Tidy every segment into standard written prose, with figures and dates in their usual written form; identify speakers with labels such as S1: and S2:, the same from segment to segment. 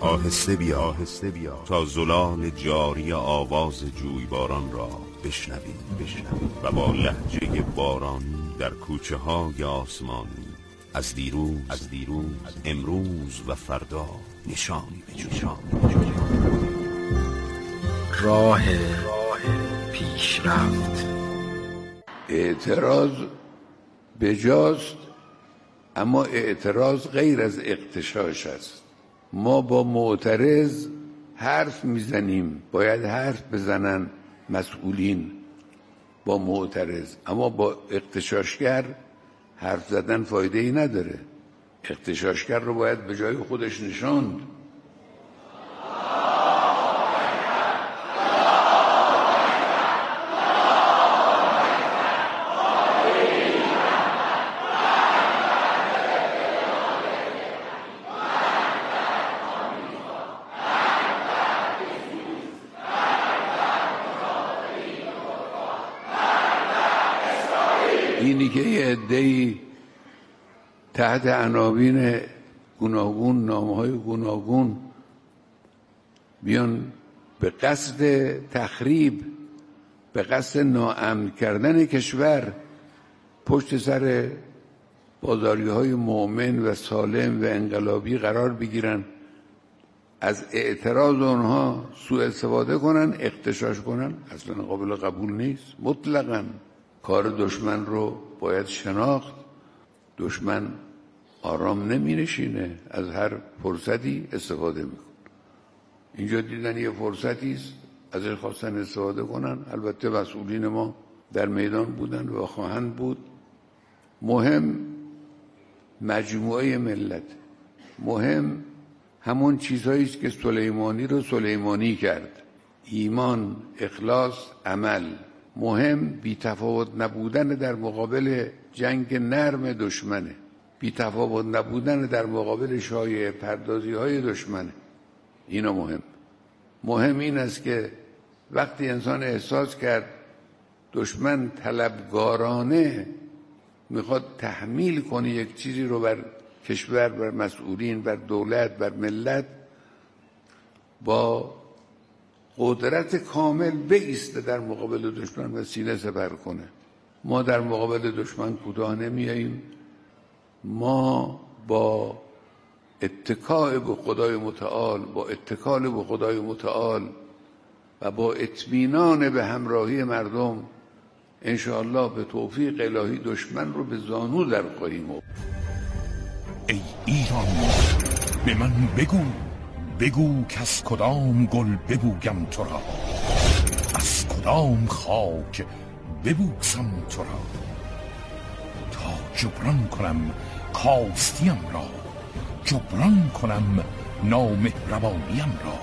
S1: آهسته بیا تا زلال جاری آواز جویباران را بشنویم و با لهجه بارانی در کوچه های آسمانی از دیروز امروز و فردا نشانی بجویم.
S2: راه پیشرفت.
S3: اعتراض بجاست، اما اعتراض غیر از اغتشاش است. ما با معترض حرف میزنیم، باید حرف بزنن مسئولین با معترض، اما با اغتشاشگر حرف زدن فایده ای نداره. اغتشاشگر رو باید به جای خودش نشاند. اینی که یه عده‌ای تحت عناوین گوناگون، نامه‌های گوناگون بیان به قصد تخریب، به قصد ناامن کردن کشور پشت سر بازاری‌های مؤمن و سالم و انقلابی قرار بگیرن، از اعتراض اونها سوء استفاده کنن، اغتشاش کنن، اصلا قابل قبول نیست. مطلقاً کار دشمن رو باید شناخت. دشمن آرام نمی نشینه، از هر فرصتی استفاده میکنه. اینجا دیدن یه فرصتی است، ازش خواستن استفاده کنن. البته مسئولین ما در میدان بودن و خواهند بود. مهم مجموعه ملت، مهم همون چیزهایی است که سلیمانی رو سلیمانی کرد: ایمان، اخلاص، عمل. مهم بی‌تفاوت نبودن در مقابل جنگ نرم دشمنه، بی‌تفاوت نبودن در مقابل شایعه پردازی های دشمنه. اینا مهم این است که وقتی انسان احساس کرد دشمن طلبگارانه میخواد تحمیل کنه یک چیزی رو بر کشور، بر مسئولین، بر دولت، بر ملت، با قدرت کامل بایسته در مقابل دشمن و سینه سپر کنه. ما در مقابل دشمن کوتاه نمیاییم. ما با اتکاء به خدای متعال، با اتکال به خدای متعال و با اطمینان به همراهی مردم انشاءالله به توفیق الهی دشمن رو به زانو در خواهیم آورد.
S4: ای ایران، به من بگو که از کدام گل ببویم تو را، از کدام خاک ببوسم تو را، تا جبران کنم کاستیم را، جبران کنم نامهربانیم را،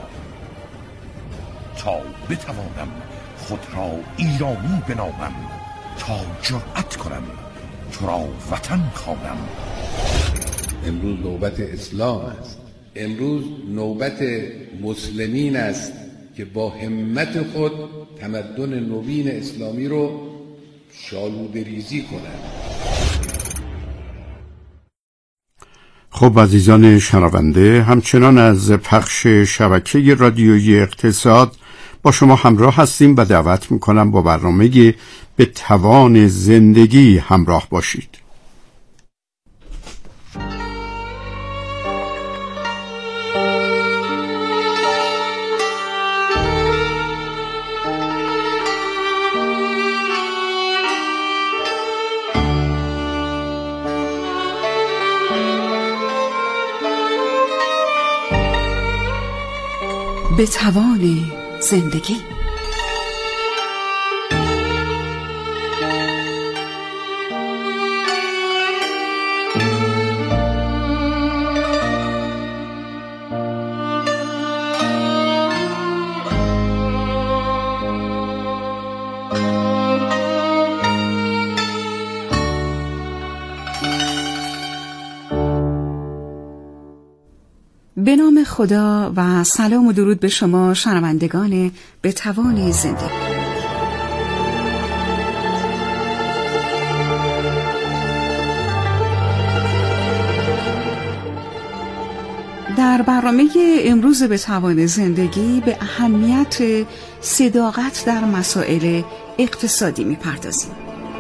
S4: تا بتوانم خود را ایرانی بنامم، تا جرأت کنم تو را وطن خوانم.
S3: امروز نوبت اسلام است. امروز نوبت مسلمین است که با همت خود تمدن نوین اسلامی رو شالوده ریزی کنند.
S5: خب عزیزان شنونده، همچنان از پخش شبکه رادیویی اقتصاد با شما همراه هستیم و دعوت میکنم با برنامه به توان زندگی همراه باشید.
S6: به توان زندگی. به نام خدا و سلام و درود به شما شنوندگان به توان زندگی. در در برنامه امروز به توان زندگی به اهمیت صداقت در مسائل اقتصادی می‌پردازیم.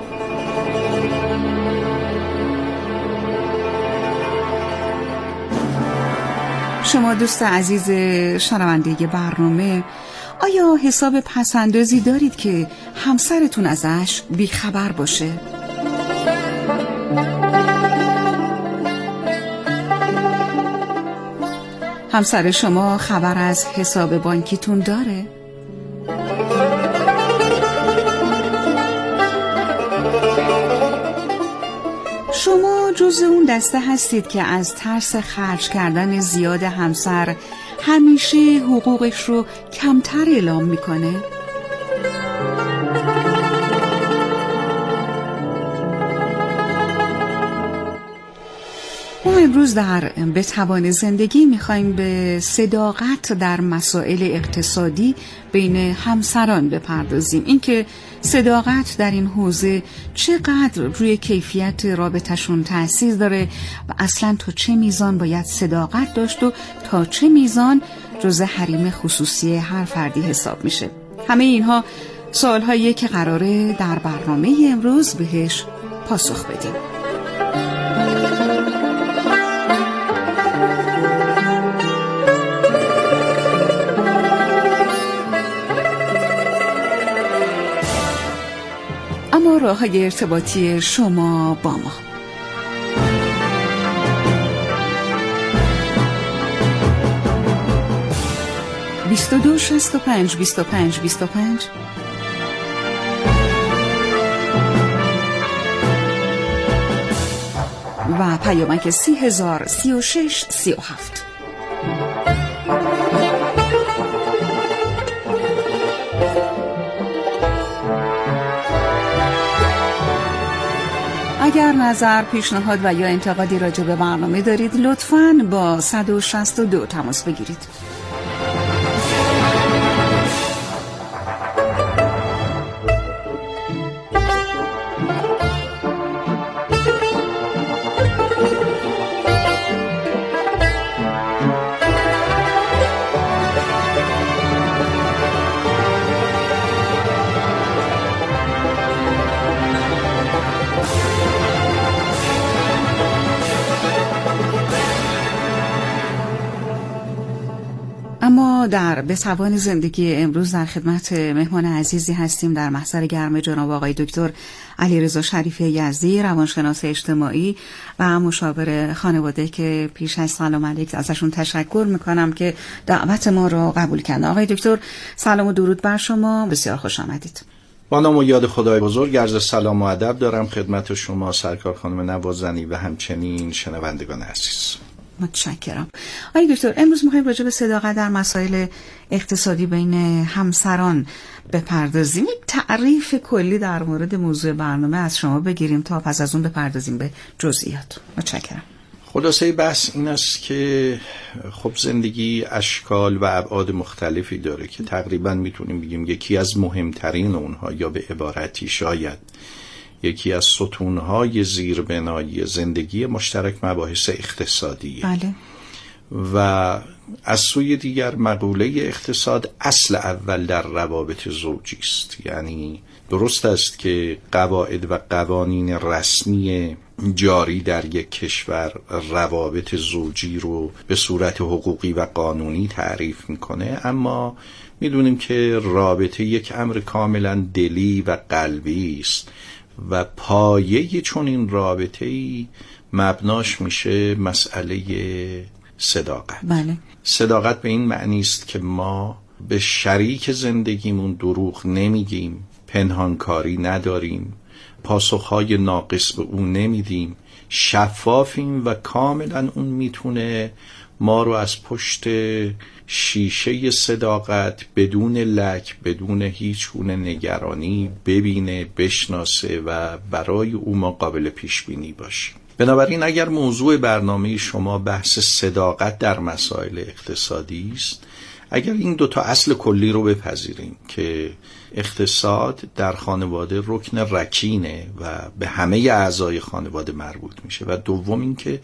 S6: شما دوست عزیز شنونده برنامه، آیا حساب پس‌اندازی دارید که همسرتون ازش بیخبر باشه؟ همسر شما خبر از حساب بانکیتون داره؟ شما جز اون دسته هستید که از ترس خرج کردن زیاد همسر همیشه حقوقش رو کمتر اعلام میکنه؟ ما امروز در به توان زندگی میخوایم به صداقت در مسائل اقتصادی بین همسران بپردازیم. اینکه صداقت در این حوزه چقدر روی کیفیت رابطه‌شون تأثیر داره و اصلاً تا چه میزان باید صداقت داشت و تا چه میزان جزء حریم خصوصی هر فردی حساب میشه. همه اینها سوال‌هاییه که قراره در برنامه امروز بهش پاسخ بدیم. اما راه‌های ارتباطی شما با ما: 22 65 25 25 و پیامک 30,000 36 37. اگر نظر، پیشنهاد و یا انتقادی راجع به برنامه دارید لطفاً با 162 تماس بگیرید. اما در به توان زندگی امروز در خدمت مهمان عزیزی هستیم در محضر گرم جناب آقای دکتر علیرضا شریفی یزدی، روانشناس اجتماعی و مشاور خانواده، که پیش از سلام علیک ازشون تشکر میکنم که دعوت ما رو قبول کردن. آقای دکتر سلام و درود بر شما، بسیار خوش آمدید.
S2: با نام و یاد خدای بزرگ عرض سلام و ادب دارم خدمت شما سرکار خانم نوازنی و همچنین شنوندگان عزیز.
S6: متشکرم. آقای دکتر، امروز می‌خوایم راجع به صداقت در مسائل اقتصادی بین همسران بپردازیم. یک تعریف کلی در مورد موضوع برنامه از شما بگیریم تا پس از اون بپردازیم به جزئیات. متشکرم.
S2: خلاصه بحث این است که خب زندگی اشکال و ابعاد مختلفی داره که تقریبا میتونیم بگیم یکی از مهمترین اونها، یا به عبارتی شاید یکی از ستونهای زیربنایی زندگی مشترک، مباحث اقتصادیه.
S6: بله.
S2: و از سوی دیگر مقوله اقتصاد اصل اول در روابط زوجی است. یعنی درست است که قواعد و قوانین رسمی جاری در یک کشور روابط زوجی رو به صورت حقوقی و قانونی تعریف میکنه، اما میدونیم که رابطه یک امر کاملا دلی و قلبی است و پایه چون این رابطه‌ای مبناش میشه مسئله صداقت.
S6: بله.
S2: صداقت به این معنی است که ما به شریک زندگیمون دروغ نمیگیم، پنهانکاری نداریم، پاسخهای ناقص به اون نمیدیم، شفافیم و کاملا اون میتونه ما رو از پشت شیشه صداقت بدون لک، بدون هیچ گونه نگرانی ببینه، بشناسه و برای او ما قابل پیش بینی باشه. بنابراین اگر موضوع برنامه شما بحث صداقت در مسائل اقتصادی است، اگر این دوتا اصل کلی رو بپذیریم که اقتصاد در خانواده رکن رکینه و به همه اعضای خانواده مربوط میشه و دوم این که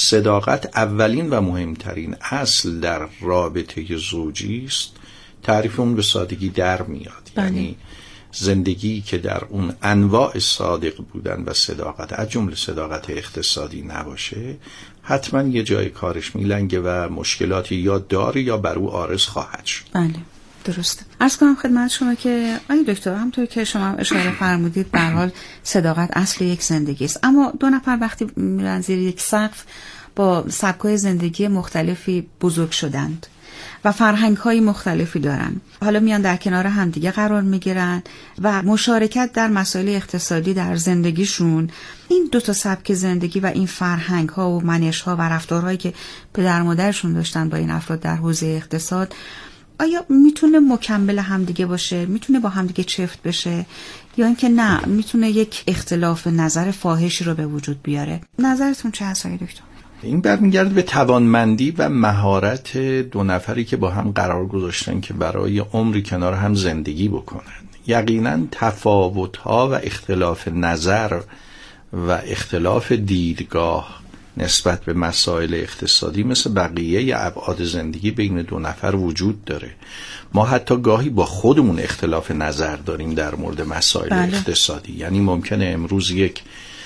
S2: صداقت اولین و مهمترین اصل در رابطه زوجی است، تعریف اون به سادگی در میاد. یعنی زندگی که در اون انواع صادق بودن و صداقت از جمله صداقت اقتصادی نباشه، حتما یه جای کارش میلنگه و مشکلاتی یا داره یا بر او عارض خواهد شد.
S6: بله درسته. عرض کنم خدمت شما که آقای دکتر، همونطور که شما اشاره فرمودید به هر حال صداقت اصل یک زندگی است، اما دو نفر وقتی میرن زیر یک سقف با سبک‌های زندگی مختلفی بزرگ شدند و فرهنگ‌های مختلفی دارن، حالا میان در کنار همدیگه قرار میگیرن و مشارکت در مسائل اقتصادی در زندگیشون، این دو تا سبک زندگی و این فرهنگ‌ها و منش‌ها و رفتارهایی که پدر مادرشون داشتن با این افراد در حوزه اقتصاد، آیا میتونه مکمل همدیگه باشه، میتونه با همدیگه چفت بشه، یا اینکه نه میتونه یک اختلاف نظر فاحشی رو به وجود بیاره؟ نظرتون چه هست آقای دکتر؟
S2: این برمیگرده به توانمندی و مهارت دو نفری که با هم قرار گذاشتن که برای عمری کنار هم زندگی بکنن. یقینا تفاوت‌ها و اختلاف نظر و اختلاف دیدگاه نسبت به مسائل اقتصادی مثل بقیه ابعاد زندگی بین دو نفر وجود داره. ما حتی گاهی با خودمون اختلاف نظر داریم در مورد مسائل اقتصادی. یعنی ممکنه امروز یک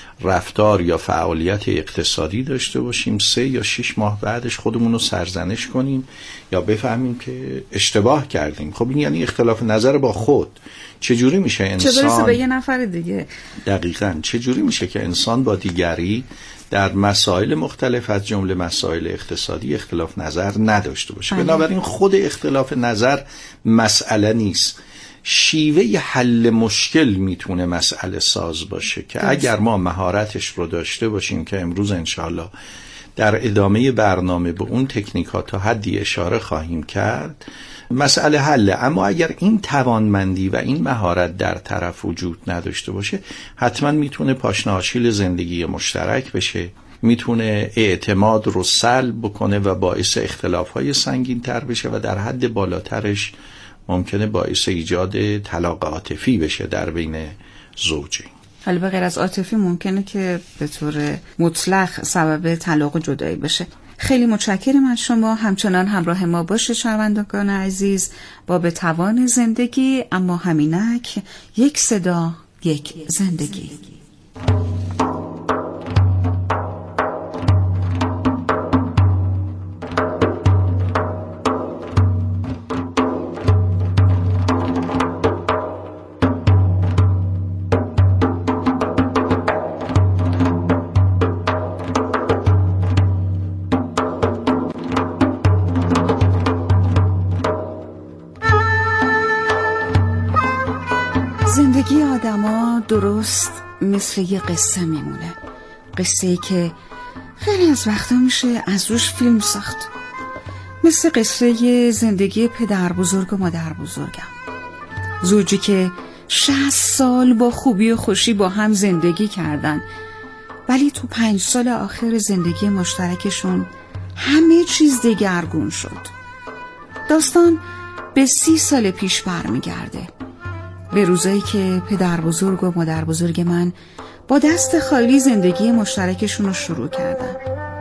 S2: رفتار یا فعالیت اقتصادی داشته باشیم، 3 یا 6 ماه بعدش خودمون رو سرزنش کنیم یا بفهمیم که اشتباه کردیم. خب این یعنی اختلاف نظر با خود. چجوری میشه انسان،
S6: چه برسه به یه نفر دیگه؟
S2: دقیقاً چجوری میشه که انسان با دیگری در مسائل مختلف از جمله مسائل اقتصادی اختلاف نظر نداشته باشه؟ بنابراین خود اختلاف نظر مسئله نیست، شیوه حل مشکل میتونه مسئله ساز باشه که اگر ما مهارتش رو داشته باشیم که امروز انشاءالله در ادامه برنامه به اون تکنیک ها تا حدی اشاره خواهیم کرد، مسئله حله. اما اگر این توانمندی و این مهارت در طرف وجود نداشته باشه، حتما میتونه پاشنه آشیل زندگی مشترک بشه، میتونه اعتماد رو سلب بکنه و باعث اختلافهای سنگین تر بشه و در حد بالاترش ممکنه باعث ایجاد طلاق عاطفی بشه در بین زوجین.
S6: حالا به غیر از عاطفی ممکنه که به طور مطلق سبب طلاق جدایی بشه. خیلی متشکرم از شما، همچنان همراه ما باشه شنوندگان عزیز با به توان زندگی، اما همینک یک صدا یک زندگی. زندگی آدما درست مثل یه قصه میمونه، قصه‌ای که خیلی از وقتا میشه از روش فیلم ساخت، مثل قصه زندگی پدر بزرگ و مادر بزرگم، زوجی که 60 سال با خوبی و خوشی با هم زندگی کردن، ولی تو 5 سال آخر زندگی مشترکشون همه چیز دگرگون شد. داستان به 30 سال پیش برمیگرده، به روزایی که پدر بزرگ و مادر بزرگ من با دست خالی زندگی مشترکشون رو شروع کردن.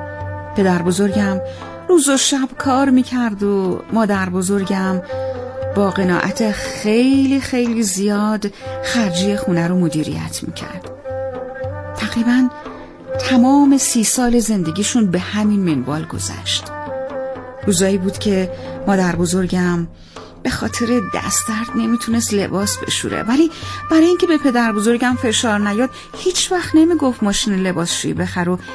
S6: پدر بزرگم روز و شب کار میکرد و مادر بزرگم با قناعت خیلی خیلی زیاد خرجی خونه رو مدیریت میکرد. تقریباً تمام 30 سال زندگیشون به همین منوال گذشت. روزایی بود که مادر بزرگم به خاطر دست درد نمیتونست لباس بشوره، ولی برای اینکه به پدر بزرگم فشار نیاد هیچ وقت نمیگفت ماشین لباسشویی بخر و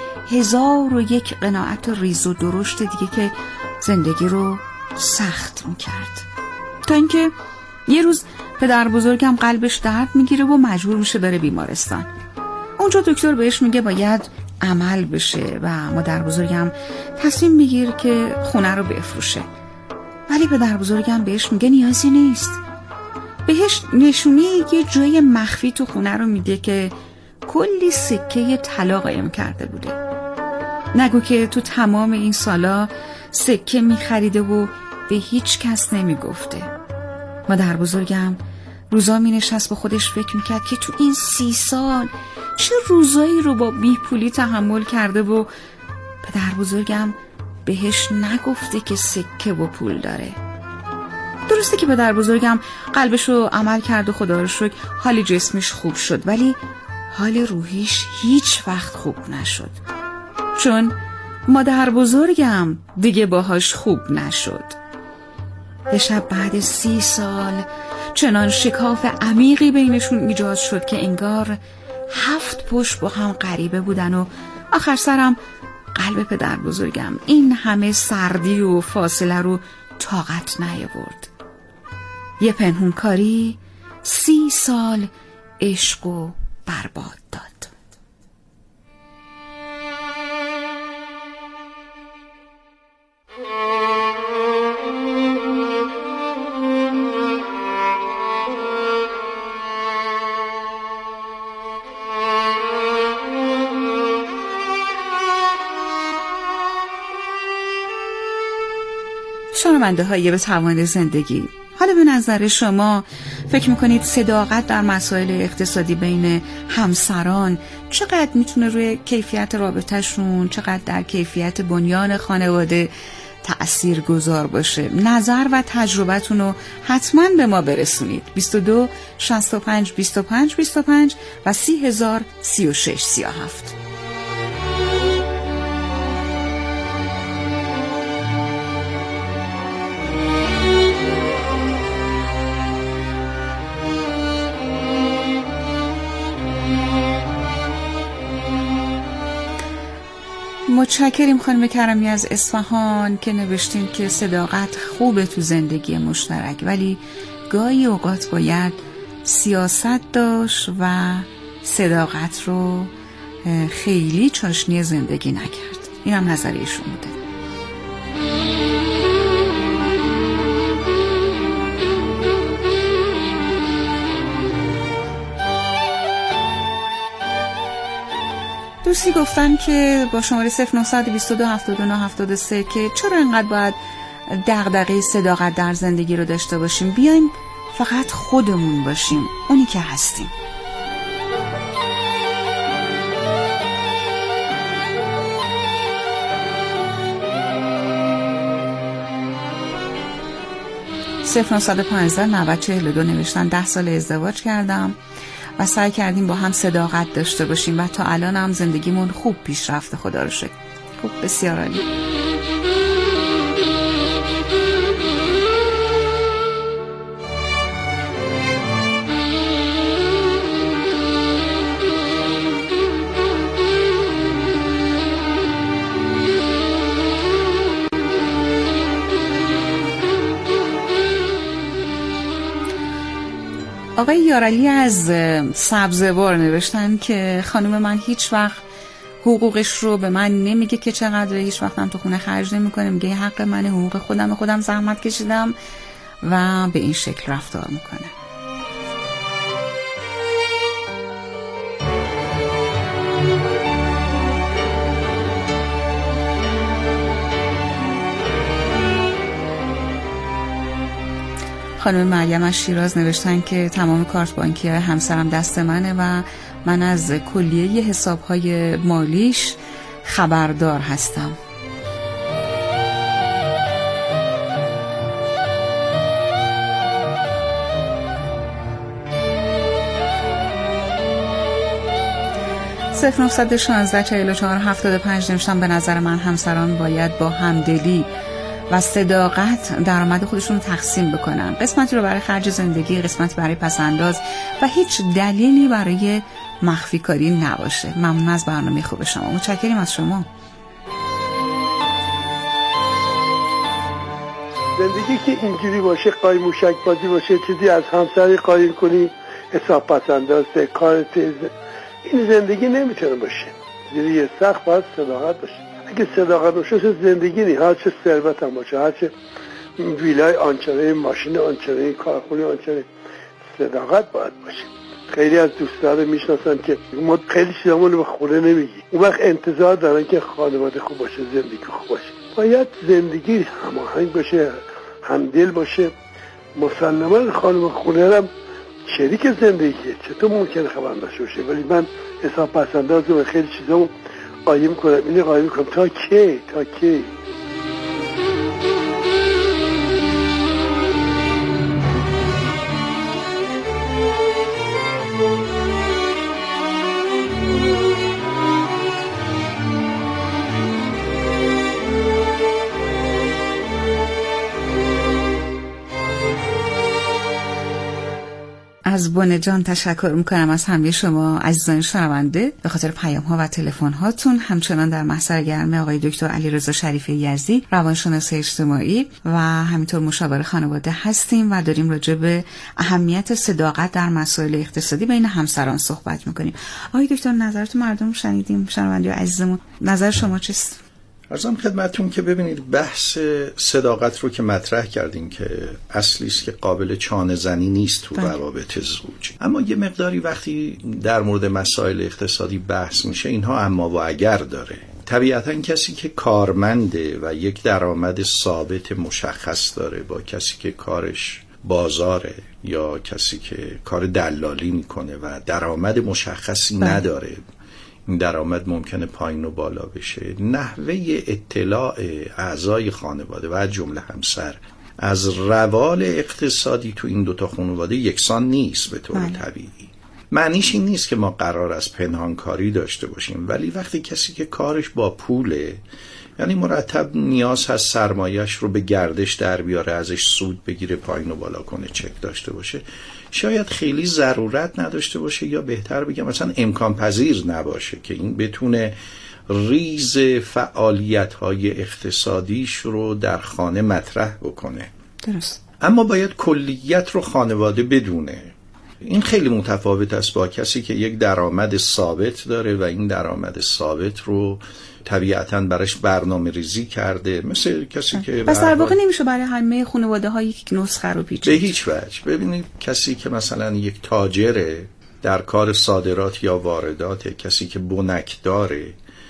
S6: 1001 قناعت ریز و درشت دیگه که زندگی رو سخت میکرد. تا اینکه یه روز پدر بزرگم قلبش درد میگیره و مجبور میشه بره بیمارستان. اونجا دکتر بهش میگه باید عمل بشه و مادر بزرگم تصمیم میگیره که خونه رو بفروشه، ولی پدر بزرگم بهش میگه نیازی نیست. بهش نشونی یه جای مخفی تو خونه رو میده که کلی سکه طلا قایم کرده بوده. نگو که تو تمام این سالا سکه میخریده و به هیچ کس نمی گفته. مادر بزرگم روزا می نشست با خودش فکر می کرد که تو این 30 سال چه روزایی رو با بیپولی تحمل کرده و پدر بزرگم بهش نگفته که سکه و پول داره. درسته که پدر بزرگم قلبشو عمل کرد و خدا رو شکر حال جسمیش خوب شد، ولی حال روحیش هیچ وقت خوب نشد، چون مادر بزرگم دیگه باهاش خوب نشد. یه شب بعد 30 سال چنان شکاف عمیقی بینشون ایجاد شد که انگار 7 پشت با هم غریبه بودن و آخر سرم قلب پدر بزرگم این همه سردی و فاصله رو طاقت نیاورد. یه پنهونکاری 30 سال عشق و برباد داد. شنونده های به توان زندگی، حالا به نظر شما فکر میکنید صداقت در مسائل اقتصادی بین همسران چقدر میتونه روی کیفیت رابطهشون، چقدر در کیفیت بنیان خانواده تأثیر گذار باشه؟ نظر و تجربتون رو حتما به ما برسونید. 22 65 25 25 و 30,036 37. متشکریم خانم کرمی از اصفهان که نوشتین که صداقت خوبه تو زندگی مشترک، ولی گاهی اوقات باید سیاست داشت و صداقت رو خیلی چاشنی زندگی نکرد. این هم نظریشون بوده. دوستی گفتن که با شماره 0922 79 73 که چرا اینقدر باید دغدغه صداقت در زندگی رو داشته باشیم، بیایم فقط خودمون باشیم، اونی که هستیم. صفر 915 9042 نوشتن 10 سال ازدواج کردم و سعی کردیم با هم صداقت داشته باشیم و تا الان هم زندگیمون خوب پیش رفته، خدا رو شکر. خوب، بسیار عالی. آقای یارعلی از سبزوار نوشتن که خانم من هیچ وقت حقوقش رو به من نمیگه که چقدر، هیچ وقت هم تو خونه خرج نمیکنه، میگه حق منه، حقوق خودم زحمت کشیدم و به این شکل رفتار میکنه. خانم مریم از شیراز نوشتن که تمام کارت بانکی همسرم دست منه و من از کلیه حسابهای مالیش خبردار هستم. صفر 916 44 75 نوشتن به نظر من همسران باید با همدلی و صداقت درآمد خودشون رو تقسیم بکنن، قسمتی رو برای خرج زندگی، قسمتی برای پسنداز و هیچ دلیلی برای مخفی کاری نباشه. ممنون از برنامه خوب شما. متشکریم از شما.
S7: زندگی که اینجوری باشه، قایم موشک بازی باشه، چیزی از همسری قایم کنی، حساب پسنداز، کار تیز، این زندگی نمیتونه باشه. زندگی سخت باید صداقت باشه. اگه صداقت باشه زندگی نی، هر چه ثروت هم باشه، هر چه ویلای آنچنانی، ماشین آنچنانی، کارخونه آنچنانی، صداقت باید باشه. خیلی از دوستان رو میشناسن که ما خیلی چیزامون به خونه نمیگی، اون وقت انتظار دارن که خانواده خوب باشه، زندگی خوب باشه. باید زندگی هماهنگ باشه، همدل باشه. مسلما خانم خونرم شریک زندگیه، چطور ممکنه خبر نشه باشه؟ ولی من حساب پسندازم و خیلی چیزامو قایم کنم، اینو قایم کنم تا کی.
S6: از بن جان تشکر میکنم از همه شما عزیزان شنونده به خاطر پیام ها و تلفن هاتون. همچنان در محضر گرم آقای دکتر علیرضا شریفی یزدی، روانشناس اجتماعی و همینطور مشاور خانواده هستیم و داریم راجع به اهمیت صداقت در مسائل اقتصادی بین همسران صحبت میکنیم. آقای دکتر نظرت مردم شنیدیم، شنونده عزیزمون، نظر شما چیست؟
S2: عرضم خدمتتون که ببینید بحث صداقت رو که مطرح کردیم که اصلی است که قابل چانه زنی نیست تو روابط زوج، اما یه مقداری وقتی در مورد مسائل اقتصادی بحث میشه اینها اما و اگر داره. طبیعتا کسی که کارمنده و یک درآمد ثابت مشخص داره با کسی که کارش بازاره یا کسی که کار دلالی میکنه و درآمد مشخصی نداره، این درآمد ممکنه پایین و بالا بشه، نحوه اطلاع اعضای خانواده و از جمله همسر از روال اقتصادی تو این دوتا خانواده یکسان نیست به طور طبیعی. معنیش این نیست که ما قرار از پنهانکاری داشته باشیم، ولی وقتی کسی که کارش با پوله، یعنی مرتب نیاز هست سرمایه‌اش رو به گردش در بیاره، ازش سود بگیره، پایین و بالا کنه، چک داشته باشه، شاید خیلی ضرورت نداشته باشه یا بهتر بگم مثلا امکان پذیر نباشه که این بتونه ریز فعالیت‌های اقتصادیش رو در خانه مطرح بکنه.
S6: درست.
S2: اما باید کلیت رو خانواده بدونه. این خیلی متفاوت است با کسی که یک درآمد ثابت داره و این درآمد ثابت رو طبیعتاً براش برنامه ریزی کرده، مثل کسی که
S6: پس در واقع نمیشه برای همه خانواده ها یک نسخه رو پیچید
S2: به هیچ وجه. ببینید کسی که مثلا یک تاجره در کار صادرات یا واردات، کسی که بنک داره،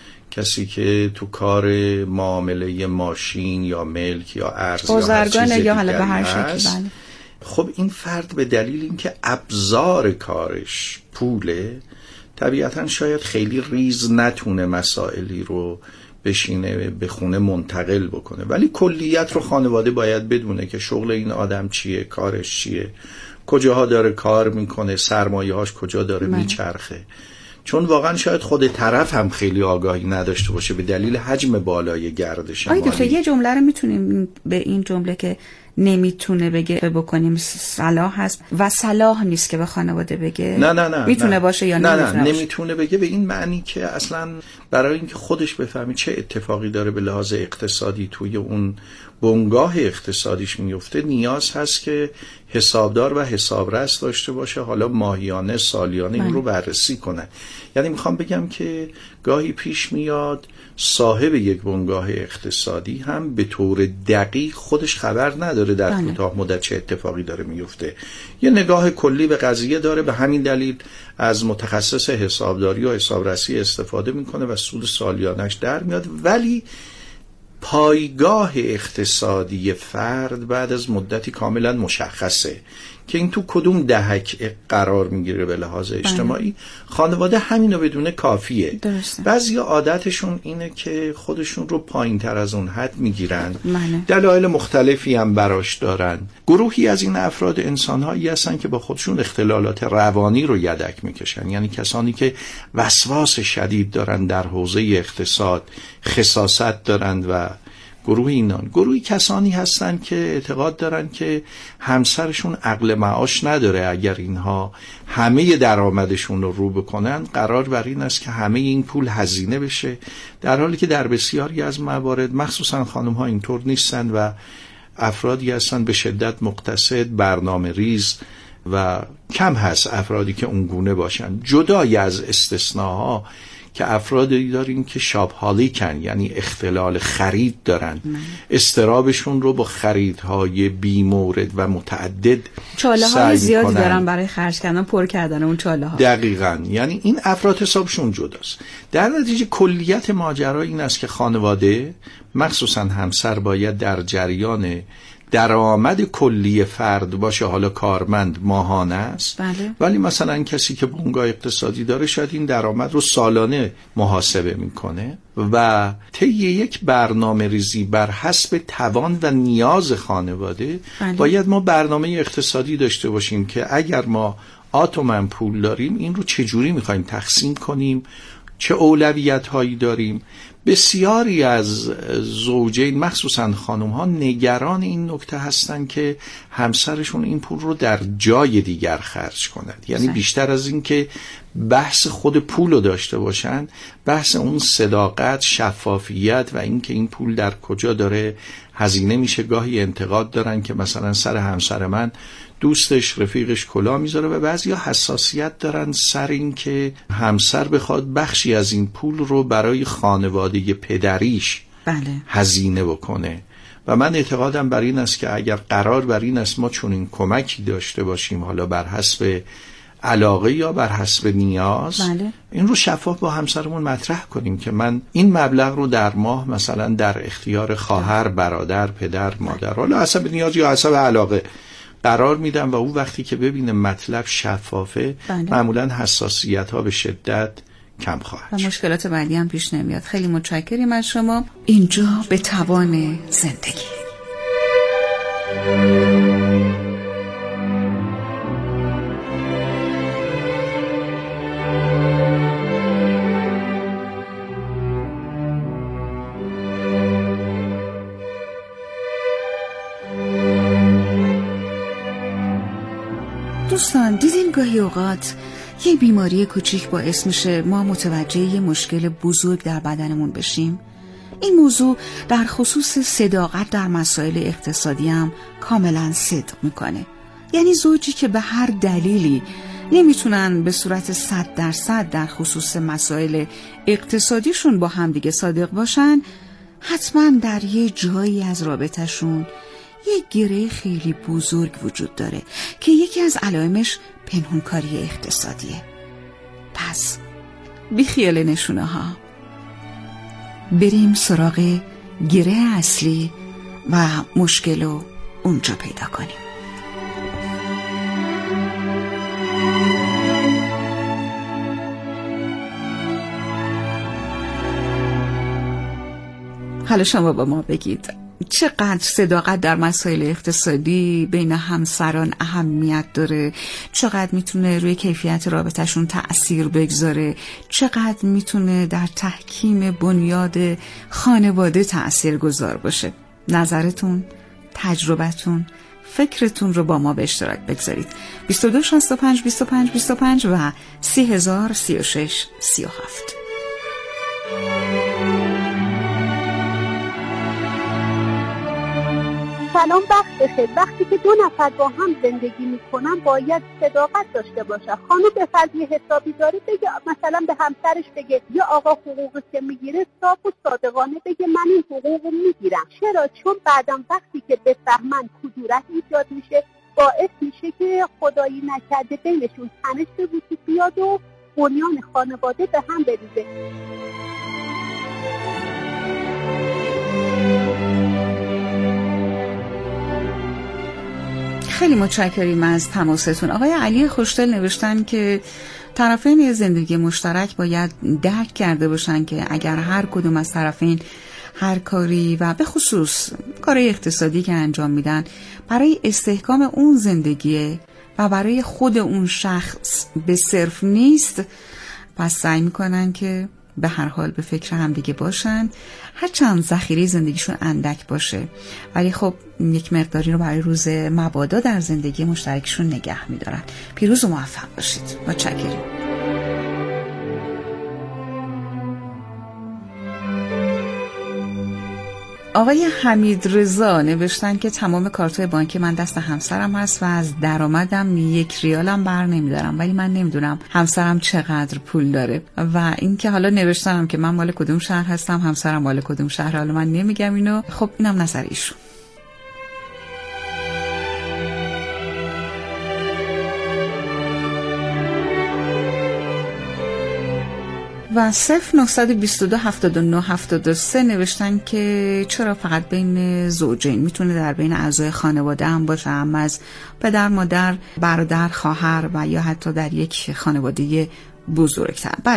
S2: کسی که تو کار معامله ماشین یا ملک یا ارز یا هر چیز دیگری
S6: یا حالا به هر شکلی، بله.
S2: خب این فرد به دلیل اینکه ابزار کارش پوله، طبیعتاً شاید خیلی ریز نتونه مسائلی رو بشینه به خونه منتقل بکنه، ولی کلیت رو خانواده باید بدونه که شغل این آدم چیه، کارش چیه، کجاها داره کار میکنه، سرمایه‌هاش کجا داره میچرخه. چون واقعا شاید خود طرف هم خیلی آگاهی نداشته باشه به دلیل حجم بالای گردش مالی.
S6: آیا یه جمله رو میتونیم به این جمله که نمیتونه بگه بکنیم صلاح هست و صلاح نیست که به خانواده بگه؟
S2: نه
S6: میتونه باشه یا
S2: نه نمیتونه بگه به این معنی که اصلا برای اینکه خودش بفهمی چه اتفاقی داره به لحاظ اقتصادی توی اون بنگاه اقتصادیش میفته، نیاز هست که حسابدار و حسابرس داشته باشه، حالا ماهیانه، سالیانه این رو بررسی کنه. یعنی میخوام بگم که گاهی پیش میاد صاحب یک بنگاه اقتصادی هم به طور دقیق خودش خبر نداره در کوتاه مدت چه اتفاقی داره میفته، یه نگاه کلی به قضیه داره، به همین دلیل از متخصص حسابداری و حسابرسی استفاده میکنه و سود سالیانش در میاد، ولی پایگاه اقتصادی فرد بعد از مدتی کاملا مشخصه که این تو کدوم دهک قرار میگیره به لحاظ اجتماعی. خانواده همینو بدونه کافیه. بعضی عادتشون اینه که خودشون رو پایین تر از اون حد میگیرن، دلایل مختلفی هم براش دارن. گروهی از این افراد انسانهایی هستن که با خودشون اختلالات روانی رو یدک میکشن، یعنی کسانی که وسواس شدید دارن در حوزه اقتصاد، خساست دارن و گروهی کسانی هستن که اعتقاد دارن که همسرشون عقل معاش نداره، اگر اینها همه درآمدشون رو بکنن قرار بر این است که همه این پول هزینه بشه، در حالی که در بسیاری از موارد مخصوصا خانم ها اینطور نیستن و افرادی هستن به شدت مقتصد، برنامه ریز و کم هست افرادی که اونگونه باشن، جدای از استثناها که افرادی داریم که شاپ‌هالیکن، یعنی اختلال خرید دارن، استرابشون رو با خریدهای بی‌مورد و متعدد
S6: چاله‌های زیادی دارن برای خرج کردن، پر کردن اون چاله‌ها.
S2: دقیقاً، یعنی این افراد حسابشون جداست. در نتیجه کلیت ماجرا این است که خانواده مخصوصاً همسر باید در جریان درآمد کلی فرد باشه، حالا کارمند ماهانه است،
S6: بله.
S2: ولی مثلا کسی که بنگاه اقتصادی داره شاید این درآمد رو سالانه محاسبه میکنه و طی یک برنامه ریزی بر حسب توان و نیاز خانواده
S6: بله.
S2: باید ما برنامه اقتصادی داشته باشیم که اگر ما آتومن پول داریم این رو چجوری میخوایم تقسیم کنیم، چه اولویت هایی داریم. بسیاری از زوجین مخصوصا خانم ها نگران این نکته هستن که همسرشون این پول رو در جای دیگر خرج کند، یعنی بیشتر از این که بحث خود پول رو داشته باشن، بحث اون صداقت، شفافیت و این که این پول در کجا داره هزینه میشه. گاهی انتقاد دارن که مثلا سر همسر من دوستش رفیقش کلاه میذاره و بعضیا حساسیت دارن سر این که همسر بخواد بخشی از این پول رو برای خانواده پدریش هزینه بکنه. و من اعتقادم بر این است که اگر قرار بر این است ما چون این کمکی داشته باشیم، حالا بر حسب علاقه یا بر حسب نیاز، این رو شفاف با همسرمون مطرح کنیم که من این مبلغ رو در ماه مثلا در اختیار خواهر، برادر، پدر، مادر، حالا حسب نیاز یا حسب علاقه قرار میدم و اون وقتی که ببینه مطلب شفافه معمولا حساسیت ها به شدت کم خواهد
S6: و مشکلات بعدی هم پیش نمیاد. خیلی متشکریم از شما. اینجا به توان زندگی. دوستان دیدین گاهی اوقات یه بیماری کوچیک باعث میشه ما متوجه یه مشکل بزرگ در بدنمون بشیم؟ این موضوع در خصوص صداقت در مسائل اقتصادی هم کاملا صدق میکنه. یعنی زوجی که به هر دلیلی نمیتونن به صورت 100% در خصوص مسائل اقتصادیشون با هم دیگه صادق باشن، حتما در یه جایی از رابطهشون یه گره خیلی بزرگ وجود داره که یکی از علائمش پنهانکاری اقتصادیه. پس بی خیال نشونه ها، بریم سراغ گره اصلی و مشکل رو اونجا پیدا کنیم. حالا شما با ما بگید چقدر صداقت در مسائل اقتصادی بین همسران اهمیت داره، چقدر میتونه روی کیفیت رابطهشون تأثیر بگذاره، چقدر میتونه در تحکیم بنیاد خانواده تأثیر گذار باشه. نظرتون، تجربتون، فکرتون رو با ما به اشتراک بگذارید. 22 65 25 25 و 3036 37.
S8: سلام، وقت بخیر. وقتی که دو نفر با هم زندگی میکنن باید صداقت داشته باشه. خانم به فرضی حسابی داره بگه، مثلا به همسرش بگه یا آقا حقوقی که میگیره صاف و صادقانه بگه من این حقوقو میگیرم. چرا؟ چون بعدم وقتی که بفهمن کدورت ایجاد میشه، باعث میشه که خدایی نکرده بینشون تنش به وجود بیاد و بنیان خانواده به هم بریزه.
S6: خیلی متشکریم از تماستون. آقای علی خوشدل نوشتن که طرفین یه زندگی مشترک باید درک کرده باشن که اگر هر کدوم از طرفین هر کاری و به خصوص کارهای اقتصادی که انجام میدن برای استحکام اون زندگیه و برای خود اون شخص به صرف نیست، پس سعی میکنن که به هر حال به فکر هم دیگه باشن، هرچند ذخیره زندگیشون اندک باشه، ولی خب یک مقداری رو برای روز مبادا در زندگی مشترکشون نگه میدارن. پیروز و موفق باشید. متشکرم. آقای حمید رضا نوشتن که تمام کارت‌های بانکی من دست همسرم هست و از درآمدم 1 ریالم بر نمیدارم، ولی من نمیدونم همسرم چقدر پول داره. و این که حالا نوشتم که من مال کدوم شهر هستم، همسرم مال کدوم شهر، حالا من نمیگم اینو. خب اینم نظر ایشون. و 0922797273 نوشتن که چرا فقط بین زوجین، میتونه در بین اعضای خانواده هم باشه، هم از پدر، مادر، برادر، خواهر و یا حتی در یک خانواده بزرگتر.